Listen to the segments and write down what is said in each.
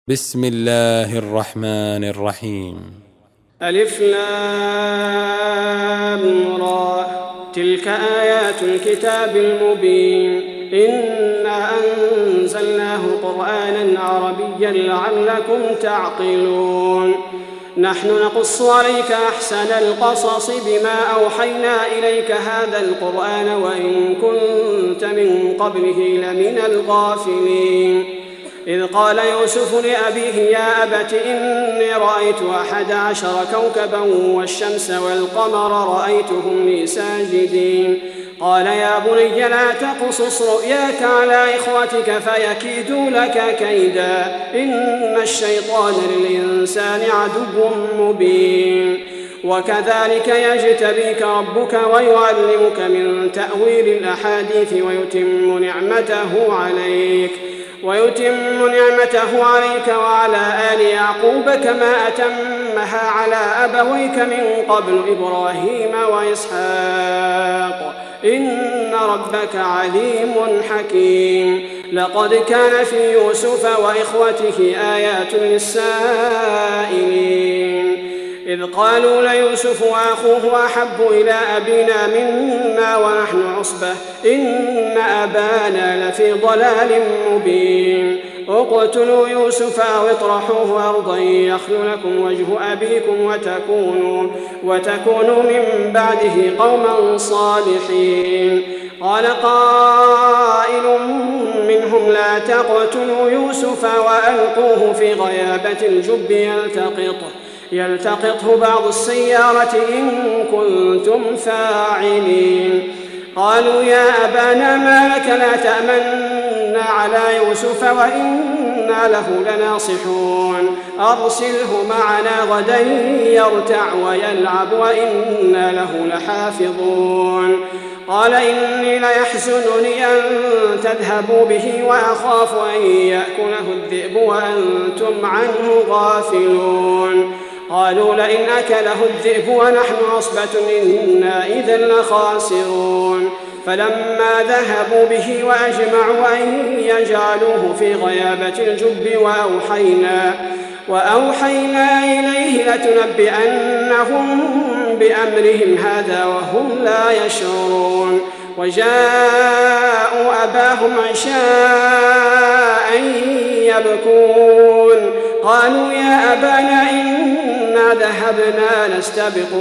بسم الله الرحمن الرحيم. ألف لام را، تلك آيات الكتاب المبين. إنا أنزلناه قرآنا عربيا لعلكم تعقلون. نحن نقص عليك أحسن القصص بما أوحينا إليك هذا القرآن وإن كنت من قبله لمن الغافلين. إذ قال يوسف لأبيه يا أبت إني رأيت 11 كوكبا والشمس والقمر رأيتهم لي ساجدين. قال يا بني لا تقصص رؤياك على إخوتك فيكيدوا لك كيدا، إن الشيطان للإنسان عدو مبين. وكذلك يجتبيك ربك ويعلمك من تأويل الأحاديث ويتم نعمته عليك وعلى آل يعقوب كما أتمها على أبويك من قبل إبراهيم وإسحاق، إن ربك عليم حكيم. لقد كان في يوسف وإخوته آيات للسائلين، إذ قالوا ليوسف وأخوه أحب إلى أبينا منا ونحن عصبة إن أبانا لفي ضلال مبين. اقتلوا يوسف أو اطرحوه أرضا يخل لكم وجه أبيكم وتكونوا من بعده قوما صالحين. قال قائل منهم لا تقتلوا يوسف وألقوه في غيابة الجب يلتقطه بعض السيارة إن كنتم فاعلين. قالوا يا أبانا ما لك لا تأمنا على يوسف وإنا له لناصحون، أرسله معنا غدا يرتع ويلعب وإنا له لحافظون. قال إني ليحزنني أن تذهبوا به وأخاف أن يأكله الذئب وأنتم عنه غافلون. قالوا لئن أكله الذئب ونحن عصبة إنا إذا لخاسرون. فلما ذهبوا به وأجمعوا أن يجعلوه في غيابة الجب وأوحينا إليه لتنبئنهم بأمرهم هذا وهم لا يشعرون. وجاءوا أباهم عشاء يبكون. قالوا يا أبانا إنا ذهبنا نستبق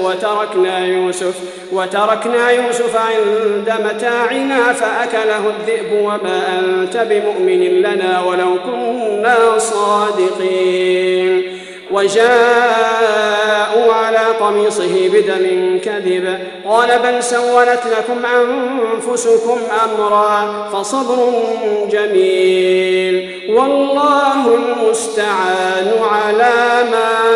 وتركنا يوسف عند متاعنا فأكله الذئب وما أنت بمؤمن لنا ولو كنا صادقين. وجاءوا على قميصه بدم كذب قال بل سولت لكم أنفسكم أمرا فصبر جميل والله المستعان على ما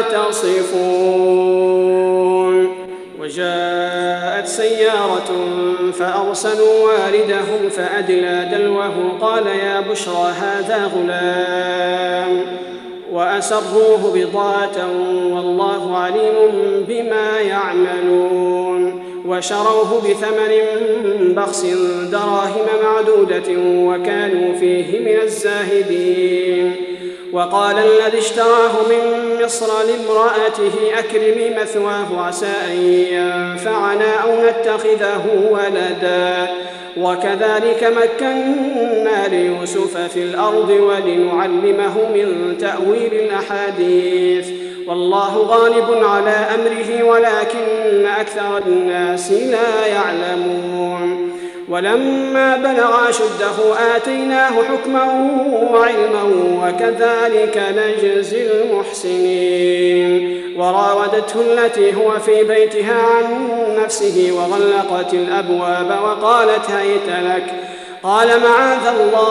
تصفون. وجاءت سيارة فأرسلوا واردهم فأدلى دلوه قال يا بشرى هذا غلام وأسروه بضاعة والله عليم بما يعملون. وشروه بثمن بخس دراهم معدودة وكانوا فيه من الزاهدين. وقال الذي اشتراه من مصر لامرأته أكرمي مثواه عسى أن ينفعنا أو نتخذه ولدا. وكذلك مكنا ليوسف في الأرض ولنعلمه من تأويل الأحاديث والله غالب على أمره ولكن أكثر الناس لا يعلمون. ولما بلغ أشده آتيناه حكما وعلما وكذلك نجزي المحسنين. وراودته التي هو في بيتها عن نفسه وغلقت الأبواب وقالت هيت لك قال معاذ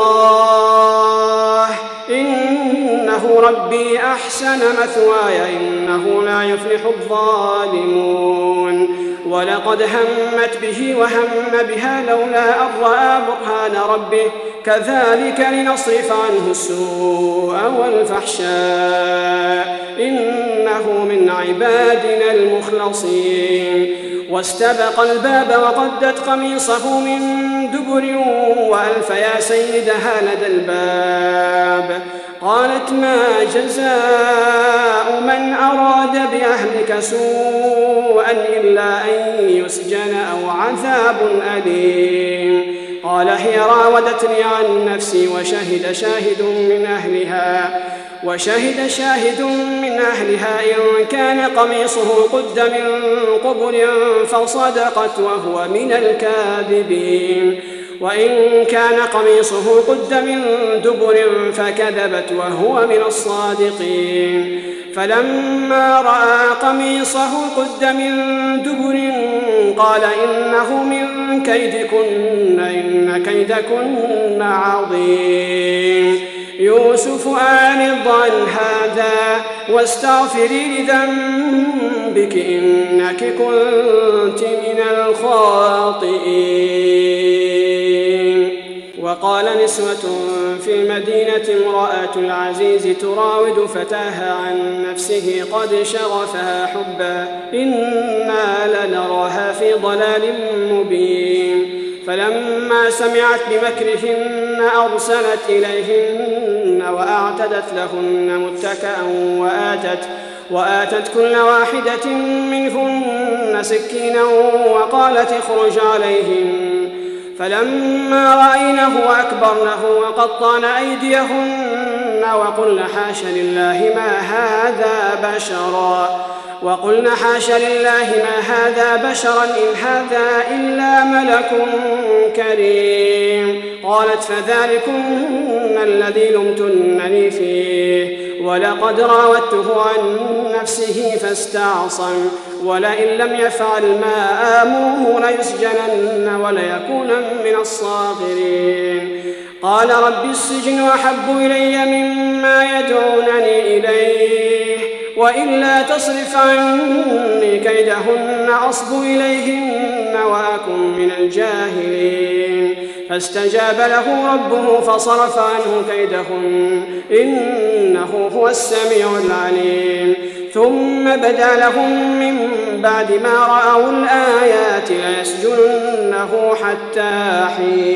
الله إنه ربي أحسن مثواي إنه لا يفلح الظالمون. ولقد همت به وهم بها لولا أن رأى برهان ربه كذلك لنصرف عنه السوء والفحشاء إنه من عبادنا المخلصين. واستبق الباب وقدت قميصه من دبر وألف يا سيدها لدى الباب قالت ما جزاء من أراد بأهلك سوءا إلا أن يسجن أو عذاب أليم. قال هي راودتني عن نفسي وشهد شاهد من أهلها إن كان قميصه قد من قبل فصدقت وهو من الكاذبين، وإن كان قميصه قد من دبر فكذبت وهو من الصادقين. فلما رأى قميصه قد من دبر قال إنه من كيدكن إن كيدكن عظيم. يوسف أعرض عن هذا واستغفري لذنبك إنك كنت من الخاطئين. وقال نسوة في المدينة امرأة العزيز تراود فتاها عن نفسه قد شغفها حبا إنا لنراها في ضلال مبين. فلما سمعت بمكرهن أرسلت إليهن وأعتدت لهن متكأ وآتت كل واحدة منهن سكينا وقالت اخرج عليهن. فلما رأينه أكبرنه وقطعن أيديهن وقلن حاش لله ما هذا بشرا إن هذا إلا ملك كريم. قالت فذلكن الذي لمتنني فيه ولقد راودته عن نفسه فاستعصم ولئن لم يفعل ما آمره ليسجنن وليكون من الصاغرين. قال رب السجن أحب إلي مما يدعونني إليه وإلا تصرف عني كيدهن أصب إليهن وأكن من الجاهلين. فاستجاب له ربه فصرف عنه كيدهن إنه هو السميع العليم. ثم بدا لهم من بعد ما رأوا الآيات ليسجننه حتى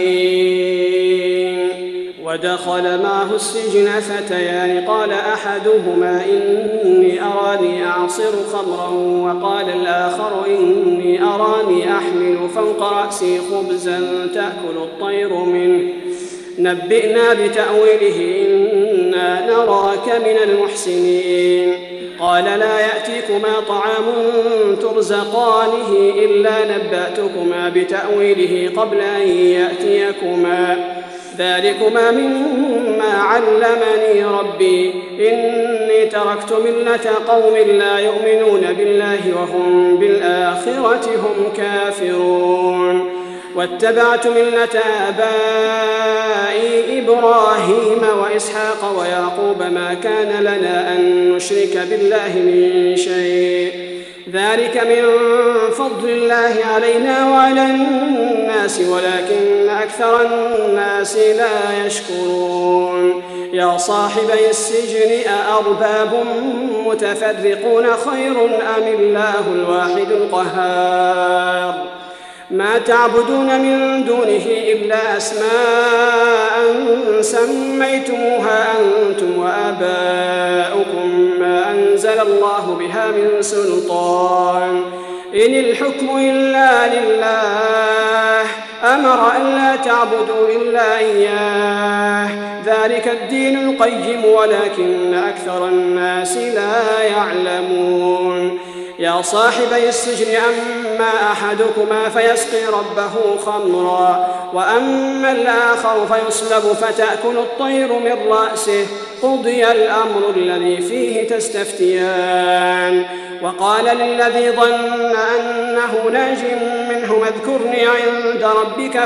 حين. ودخل معه السجن فتيان قال أحدهما إني أراني أعصر خمرا وقال الآخر إني أراني أحمل فوق رأسي خبزا تأكل الطير منه نبئنا بتأويله إنا نراك من المحسنين. قال لا يأتيكما طعام ترزقانه إلا نبأتكما بتأويله قبل أن يأتيكما ذلكما مما علمني ربي إني تركت ملة قوم لا يؤمنون بالله وهم بالآخرة هم كافرون. واتبعت ملة آبائي إبراهيم وإسحاق ويعقوب ما كان لنا أن نشرك بالله من شيء ذلك من فضل الله علينا وعلى الناس ولكن أكثر الناس لا يشكرون. يا صاحبي السجن أأرباب متفرقون خير أم الله الواحد القهار. ما تعبدون من دونه إلا أسماء سميتموها أنتم وآباؤكم ما أنزل الله بها من سلطان إن الحكم إلا لله أمر ألا تعبدوا إلا إياه ذلك الدين القيم ولكن أكثر الناس لا يعلمون. يا صاحبي السجن أما أحدكما فيسقي ربه خمرا وأما الآخر فيصلب فتأكل الطير من رأسه قضي الأمر الذي فيه تستفتيان. وقال للذي ظن أنه ناج منه اذكرني عند ربك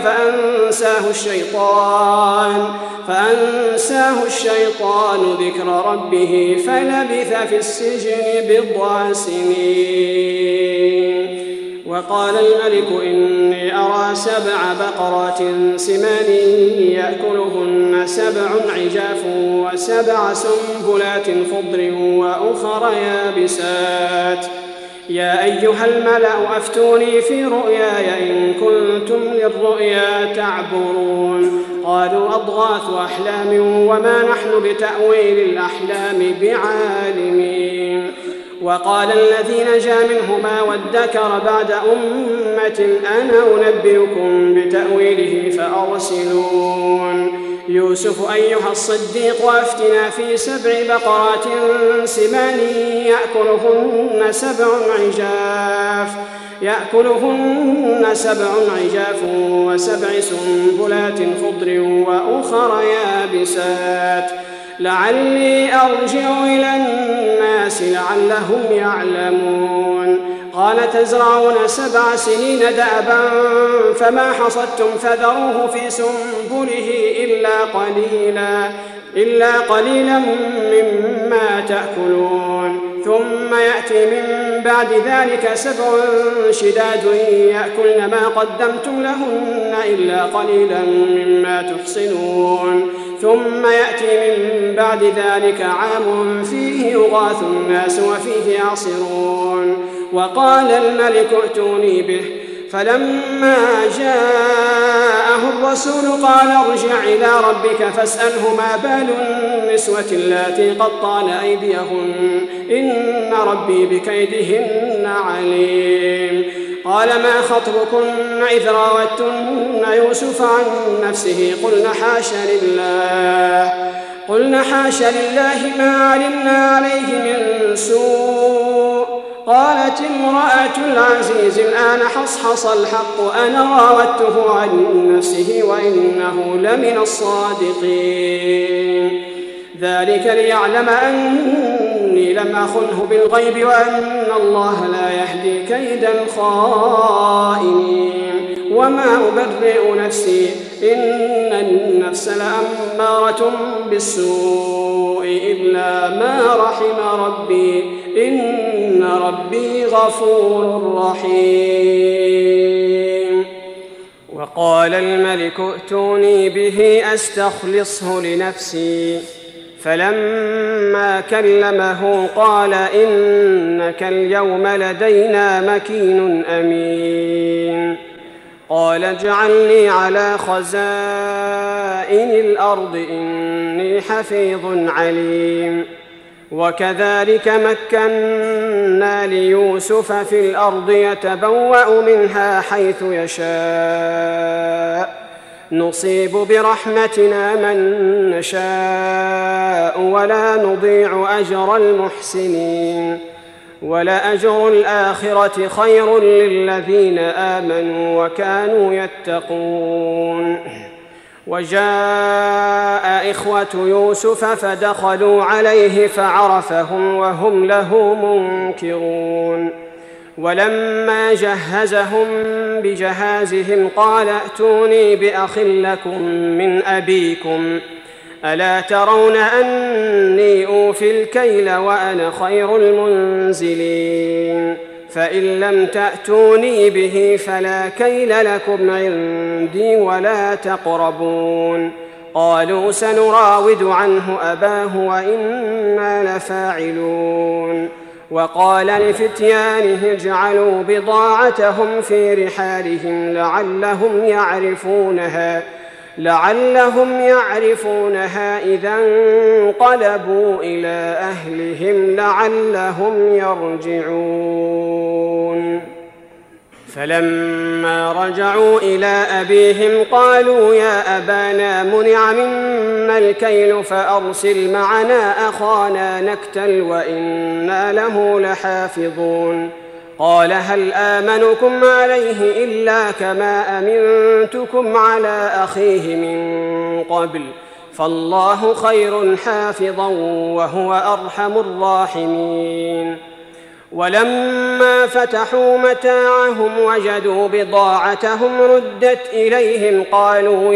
فأنساه الشيطان ذكر ربه فلبث في السجن بضع سنين. وقال الملك إني أرى 7 بقرات سمان يأكلهن 7 عجاف و7 سنبلات خضر وأخر يابسات يا أيها الملأ أفتوني في رؤياي إن كنتم للرؤيا تعبرون قالوا أضغاث أحلام وما نحن بتأويل الأحلام بعالمين وقال الذي نجا منهما وادكر بعد أمة أنا أنبئكم بتأويله فأرسلون يوسف أيها الصديق أفتنا في 7 بقرات سمان يأكلهن 7 عجاف و7 سنبلات خضر وأخر يابسات لعلي أرجع إلى الناس لعلهم يعلمون قال تزرعون 7 سنين دأبا فما حصدتم فذروه في سنبله إلا قليلا مما تأكلون ثم يأتي من بعد ذلك 7 شداد يأكلن ما قدمتم لهن إلا قليلا مما تحصنون ثم يأتي من بعد ذلك عام فيه يغاث الناس وفيه يعصرون وقال الملك ائتوني به فلما جاءه الرسول قال ارجع إلى ربك فاسأله ما بال النسوة اللاتي قطعن أيديهن إن ربي بكيدهن عليم قال ما خطبكن إذ راوتن يوسف عن نفسه قلنا حاش لله ما علمنا عليه من سوء قالت امرأة العزيز الآن حصحص الحق أنا راودته عن نفسه وإنه لمن الصادقين ذلك ليعلم أني لم أخنه بالغيب وأن الله لا يهدي كيد الخائنين وما أبرئ نفسي إن النفس لأمارة بالسوء إلا ما رحم ربي إن ربي غفور رحيم وقال الملك ائتوني به أستخلصه لنفسي فلما كلمه قال إنك اليوم لدينا مكين أمين قال اجعلني على خزائن الأرض إني حفيظ عليم وكذلك مكنا ليوسف في الأرض يتبوأ منها حيث يشاء نصيب برحمتنا من نشاء ولا نضيع أجر المحسنين ولأجر الآخرة خير للذين آمنوا وكانوا يتقون وجاء إخوة يوسف فدخلوا عليه فعرفهم وهم له منكرون ولما جهزهم بجهازهم قال ائتوني بأخ لكم من أبيكم ألا ترون أني أوفي الكيل وأنا خير المنزلين فإن لم تأتوني به فلا كيل لكم عندي ولا تقربون قالوا سنراود عنه أباه وإنا لفاعلون وقال لفتيانه اجعلوا بضاعتهم في رحالهم لعلهم يعرفونها إذا انقلبوا إلى أهلهم لعلهم يرجعون فلما رجعوا إلى أبيهم قالوا يا أبانا منع منا الكيل فأرسل معنا أخانا نكتل وإنا له لحافظون قال هل آمنكم عليه إلا كما أمنتكم على أخيه من قبل فالله خير حافظا وهو أرحم الراحمين ولما فتحوا متاعهم وجدوا بضاعتهم ردت إليهم قالوا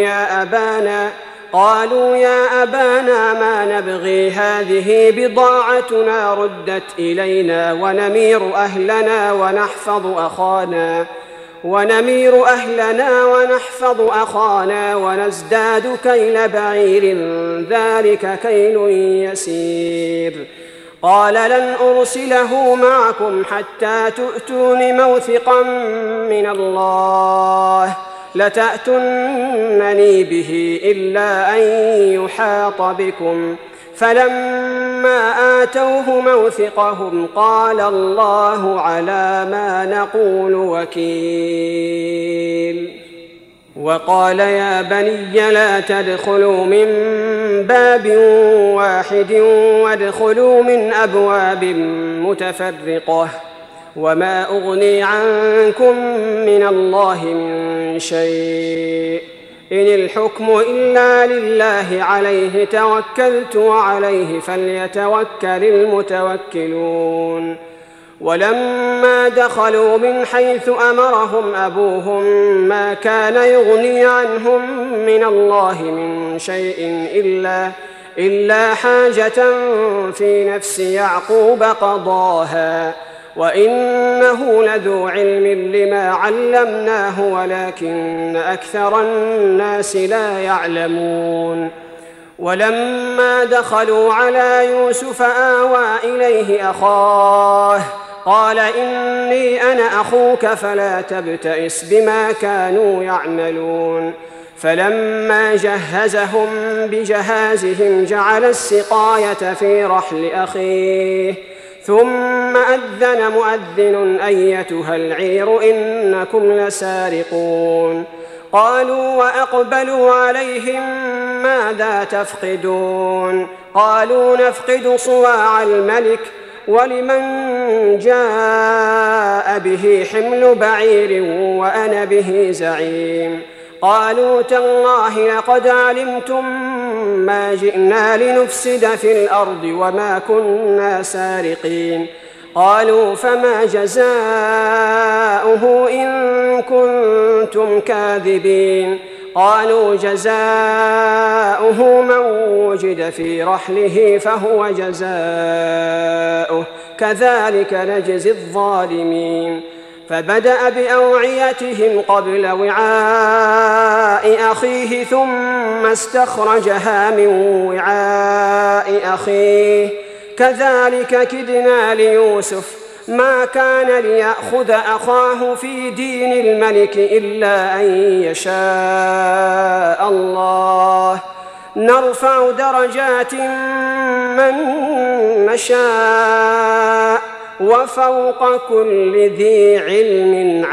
يا أبانا ما نبغي هذه بضاعتنا ردت إلينا ونمير أهلنا ونحفظ أخانا ونزداد كيل بعير ذلك كيل يسير قال لن أرسله معكم حتى تؤتون موثقا من الله لتأتونني به إلا أن يحاط بكم. فلما آتوه موثقهم قال الله على ما نقول وكيل. وقال يا بني لا تدخلوا من باب واحد وادخلوا من أبواب متفرقة وما أغني عنكم من الله من شيء إن الحكم إلا لله عليه توكلت وعليه فليتوكل المتوكلون. ولما دخلوا من حيث أمرهم أبوهم ما كان يغني عنهم من الله من شيء إلا حاجة في نفس يعقوب قضاها وإنه لذو علم لما علمناه ولكن أكثر الناس لا يعلمون. ولما دخلوا على يوسف آوى إليه أخاه قال إني أنا أخوك فلا تبتئس بما كانوا يعملون. فلما جهزهم بجهازهم جعل السقاية في رحل أخيه ثم أذن مؤذن أيتها العير إنكم لسارقون. قالوا وأقبلوا عليهم ماذا تفقدون؟ قالوا نفقد صواع الملك ولمن جاء به حمل بعير وأنا به زعيم. قالوا تالله لقد علمتم ما جئنا لنفسد في الأرض وما كنا سارقين. قالوا فما جزاؤه إن كنتم كاذبين؟ قالوا جزاؤه من وجد في رحله فهو جزاؤه كذلك نجزي الظالمين. فبدأ بأوعيتهم قبل وعاء أخيه ثم استخرجها من وعاء أخيه كذلك كدنا ليوسف ما كان ليأخذ أخاه في دين الملك إلا أن يشاء الله نرفع درجات من نشاء وفوق كل ذي علم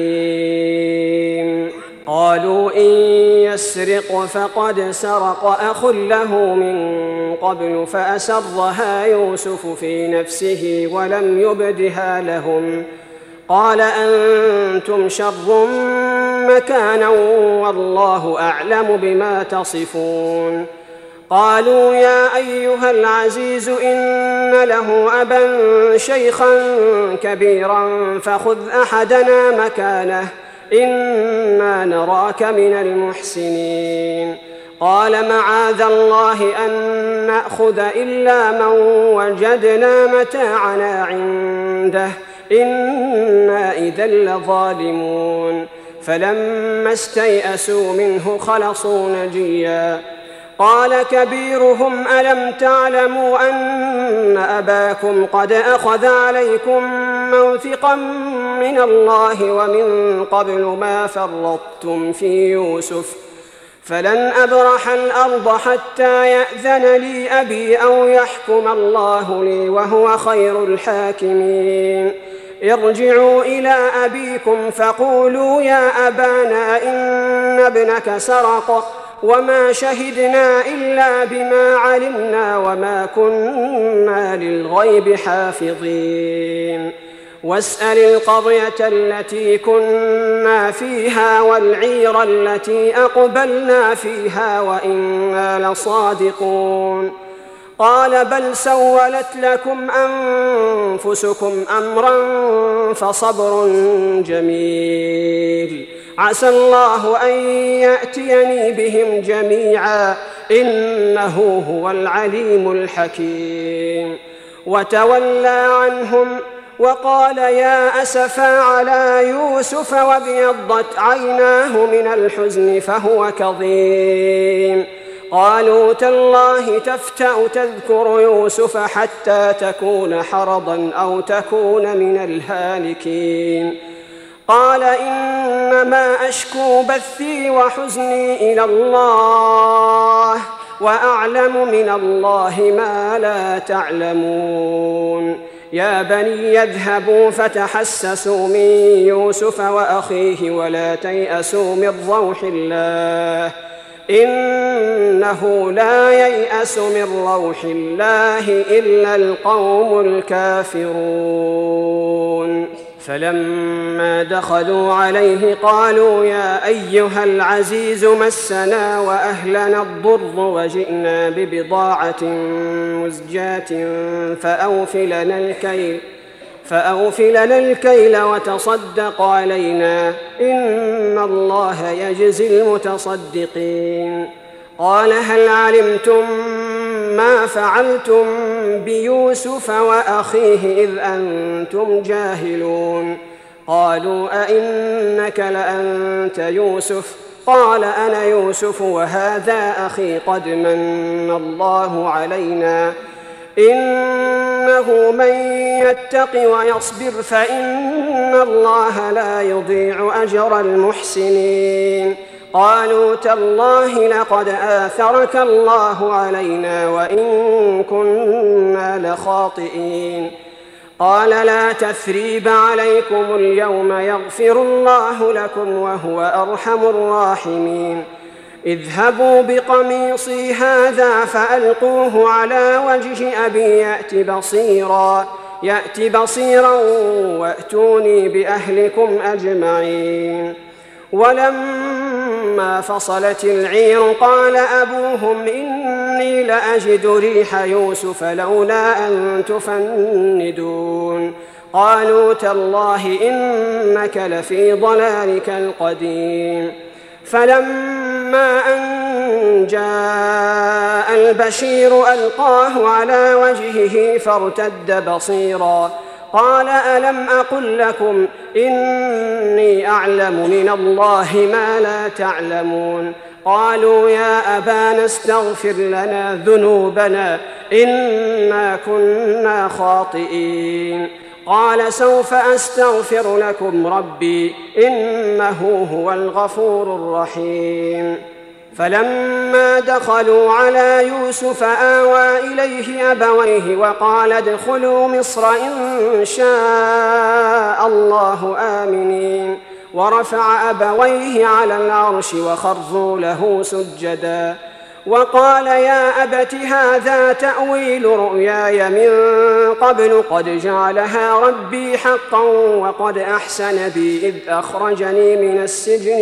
عليم. قالوا إن يسرق فقد سرق أخ له من قبل فأسرها يوسف في نفسه ولم يبدها لهم. قال أنتم شر مكانا والله أعلم بما تصفون. قالوا يا أيها العزيز إن له أبا شيخا كبيرا فخذ أحدنا مكانه إنا نراك من المحسنين. قال معاذ الله أن نأخذ إلا من وجدنا متاعنا عنده إنا إذا لظالمون. فلما استيئسوا منه خلصوا نجيا. قال كبيرهم ألم تعلموا أن أباكم قد أخذ عليكم موثقا من الله ومن قبل ما فرطتم في يوسف فلن أبرح الأرض حتى يأذن لي أبي أو يحكم الله لي وهو خير الحاكمين. ارجعوا إلى أبيكم فقولوا يا أبانا إن ابنك سرق وما شهدنا إلا بما علمنا وما كنا للغيب حافظين. واسأل القرية التي كنا فيها والعير التي أقبلنا فيها وإنا لصادقون. قال بل سولت لكم أنفسكم أمرا فصبر جميل عسى الله أن يأتيني بهم جميعا إنه هو العليم الحكيم. وتولى عنهم وقال يا أسفا على يوسف وابيضت عيناه من الحزن فهو كظيم. قالوا تالله تفتأ تذكر يوسف حتى تكون حرضا أو تكون من الهالكين قال إنما أشكو بثي وحزني إلى الله وأعلم من الله ما لا تعلمون يا بني يذهبوا فتحسسوا من يوسف وأخيه ولا تيأسوا من روح الله إنه لا ييأس من روح الله إلا القوم الكافرون فلما دخلوا عليه قالوا يا أيها العزيز مسنا وأهلنا الضر وجئنا ببضاعة مزجاة فأوف لنا الكيل وتصدق علينا إن الله يجزي المتصدقين قال هل علمتم ما فعلتم بيوسف وأخيه إذ أنتم جاهلون قالوا أئنك لأنت يوسف قال أنا يوسف وهذا أخي قد من الله علينا إنه من يتق ويصبر فإن الله لا يضيع أجر المحسنين قالوا تالله لقد آثرك الله علينا وإن كنا لخاطئين قال لا تثريب عليكم اليوم يغفر الله لكم وهو أرحم الراحمين اذهبوا بقميصي هذا فألقوه على وجه أبي يأت بصيرا وأتوني بأهلكم أجمعين ولما فصلت العير قال أبوهم إني لأجد ريح يوسف لولا أن تفندون قالوا تالله إنك لفي ضلالك القديم فلما أن جاء البشير ألقاه على وجهه فارتد بصيرا قال ألم أقل لكم إني أعلم من الله ما لا تعلمون قالوا يا أبانا استغفر لنا ذنوبنا إنا كنا خاطئين قال سوف أستغفر لكم ربي إنه هو الغفور الرحيم فلما دخلوا على يوسف آوى إليه أبويه وقال ادخلوا مصر إن شاء الله آمنين ورفع أبويه على العرش وخروا له سجدا وقال يا أبت هذا تأويل رؤياي من قبل قد جعلها ربي حقا وقد أحسن بي إذ أخرجني من السجن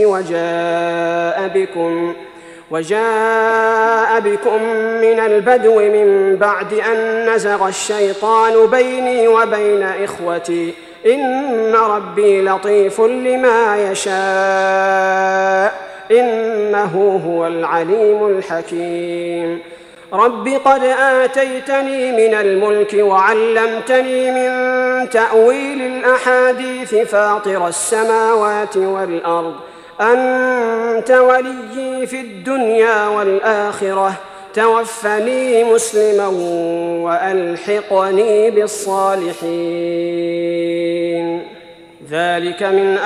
وجاء بكم من البدو من بعد أن نزغ الشيطان بيني وبين إخوتي إن ربي لطيف لما يشاء إنه هو العليم الحكيم رب قد آتيتني من الملك وعلمتني من تأويل الأحاديث فاطر السماوات والأرض أنت وليي في الدنيا والآخرة توفني مسلما وألحقني بالصالحين ذلك من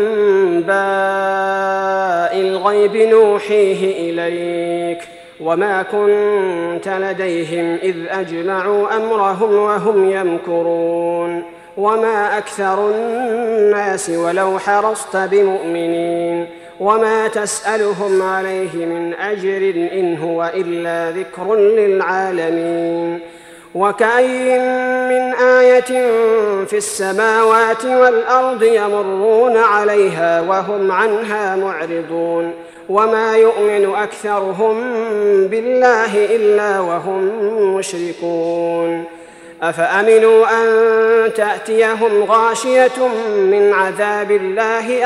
أنباء الغيب نوحيه إليك وما كنت لديهم إذ أجمعوا أمرهم وهم يمكرون وما أكثر الناس ولو حرصت بمؤمنين وما تسألهم عليه من أجر إن هو إلا ذكر للعالمين وكأين من آية في السماوات والأرض يمرون عليها وهم عنها معرضون وما يؤمن أكثرهم بالله إلا وهم مشركون أفأمنوا أن تأتيهم غاشية من عذاب الله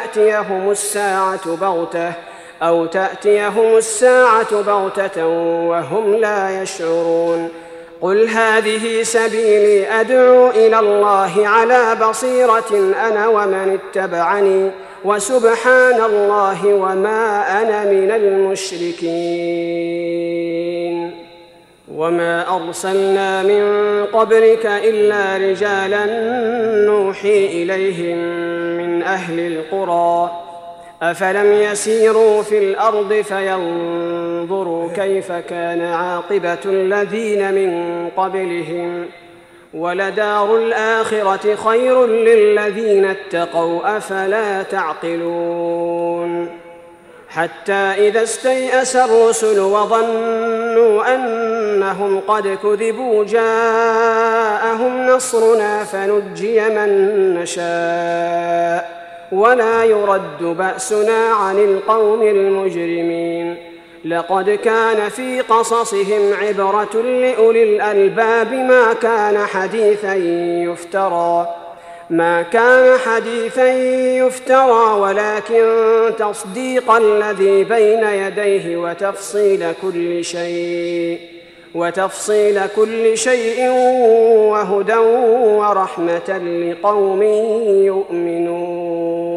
أو تأتيهم الساعة بغتة وهم لا يشعرون قل هذه سبيلي أدعو إلى الله على بصيرة أنا ومن اتبعني وسبحان الله وما أنا من المشركين. وما أرسلنا من قبلك إلا رجالا نوحي إليهم من أهل القرى أفلم يسيروا في الأرض فينظروا كيف كان عاقبة الذين من قبلهم ولدار الآخرة خير للذين اتقوا أفلا تعقلون. حتى إذا استيأس الرسل وظنوا أنهم قد كذبوا جاءهم نصرنا فنجي من نشاء ولا يرد بأسنا عن القوم المجرمين. لقد كان في قصصهم عبرة لأولي الألباب ما كان حديثا يفترى ولكن تصديق الذي بين يديه وتفصيل كل شيء وهدى ورحمة لقوم يؤمنون.